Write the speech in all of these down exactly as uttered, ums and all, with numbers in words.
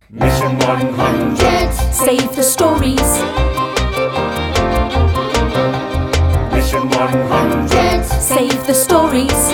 Mission one hundred. Save the stories. Mission one hundred. Save the stories.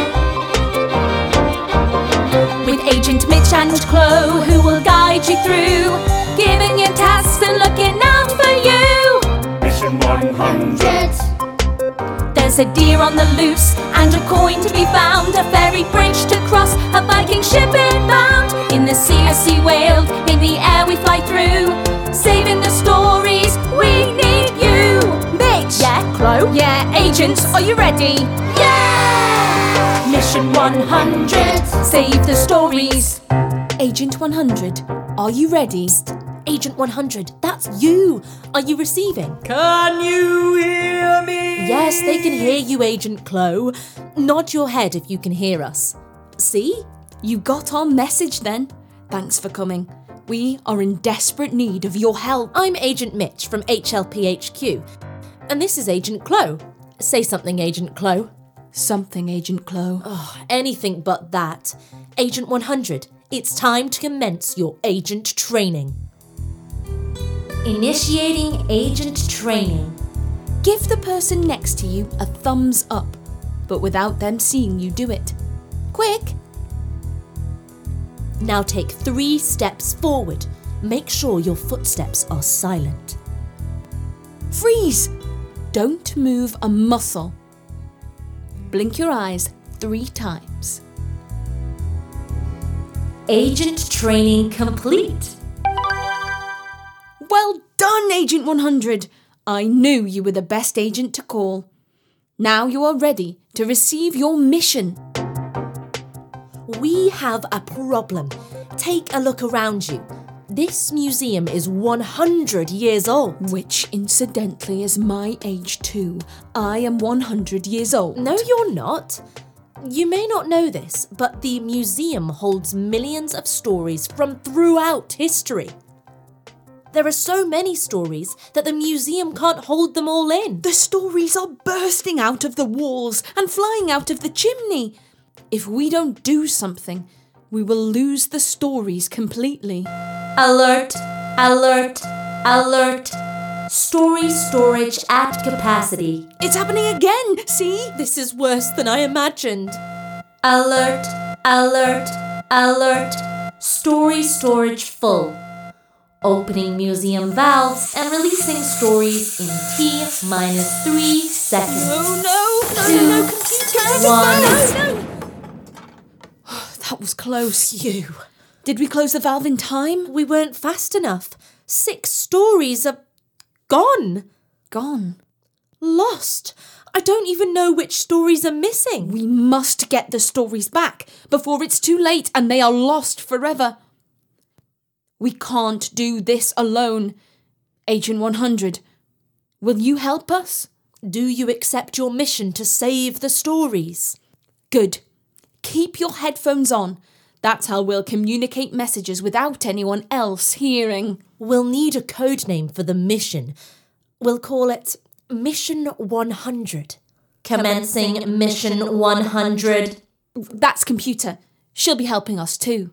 With Agent Mitch and Chloe, who will guide you through, giving you tasks and looking out for you. Mission one hundred. There's a deer on the loose and a coin to be found, a ferry bridge to cross, a Viking ship inbound. In the sea a sea whale, in the air we fly through, saving the stories, we need you. Mitch! Yeah, Chloe? Yeah, agents, are you ready? Yeah! Mission one hundred, save the stories. Agent one hundred, are you ready? Agent one hundred, that's you. Are you receiving? Can you hear me? Yes, they can hear you, Agent Chloe. Nod your head if you can hear us. See? You got our message then. Thanks for coming. We are in desperate need of your help. I'm Agent Mitch from H L P H Q. And this is Agent Chloe. Say something, Agent Chloe. Something, Agent Chloe. Oh, anything but that. Agent one hundred, it's time to commence your agent training. Initiating agent training. Give the person next to you a thumbs up, but without them seeing you do it. Quick! Now take three steps forward. Make sure your footsteps are silent. Freeze! Don't move a muscle. Blink your eyes three times. Agent training complete. Well done, Agent one hundred. I knew you were the best agent to call. Now you are ready to receive your mission. We have a problem. Take a look around you. This museum is one hundred years old. Which, incidentally, is my age too. I am one hundred years old. No, you're not. You may not know this, but the museum holds millions of stories from throughout history. There are so many stories that the museum can't hold them all in. The stories are bursting out of the walls and flying out of the chimney. If we don't do something, we will lose the stories completely. Alert, alert, alert. Story storage at capacity. It's happening again, see? This is worse than I imagined. Alert, alert, alert. Story storage full. Opening museum valves and releasing stories in T minus three seconds. Oh no, no, Two, no, no, computer, one. no, no. That was close. You. Did we close the valve in time? We weren't fast enough. Six stories are gone. Gone. Lost. I don't even know which stories are missing. We must get the stories back before it's too late and they are lost forever. We can't do this alone. Agent one hundred, will you help us? Do you accept your mission to save the stories? Good. Keep your headphones on. That's how we'll communicate messages without anyone else hearing. We'll need a code name for the mission. We'll call it Mission one hundred. Commencing Mission one hundred. That's computer. She'll be helping us too.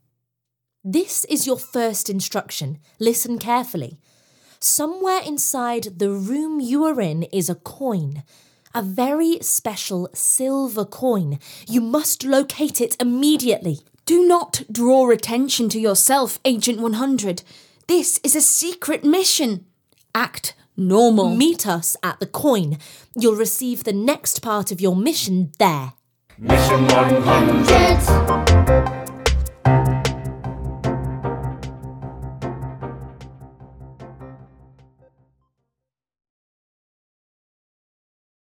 This is your first instruction. Listen carefully. Somewhere inside the room you are in is a coin. A very special silver coin. You must locate it immediately. Do not draw attention to yourself, Agent one hundred. This is a secret mission. Act normal. Meet us at the coin. You'll receive the next part of your mission there. Mission one hundred.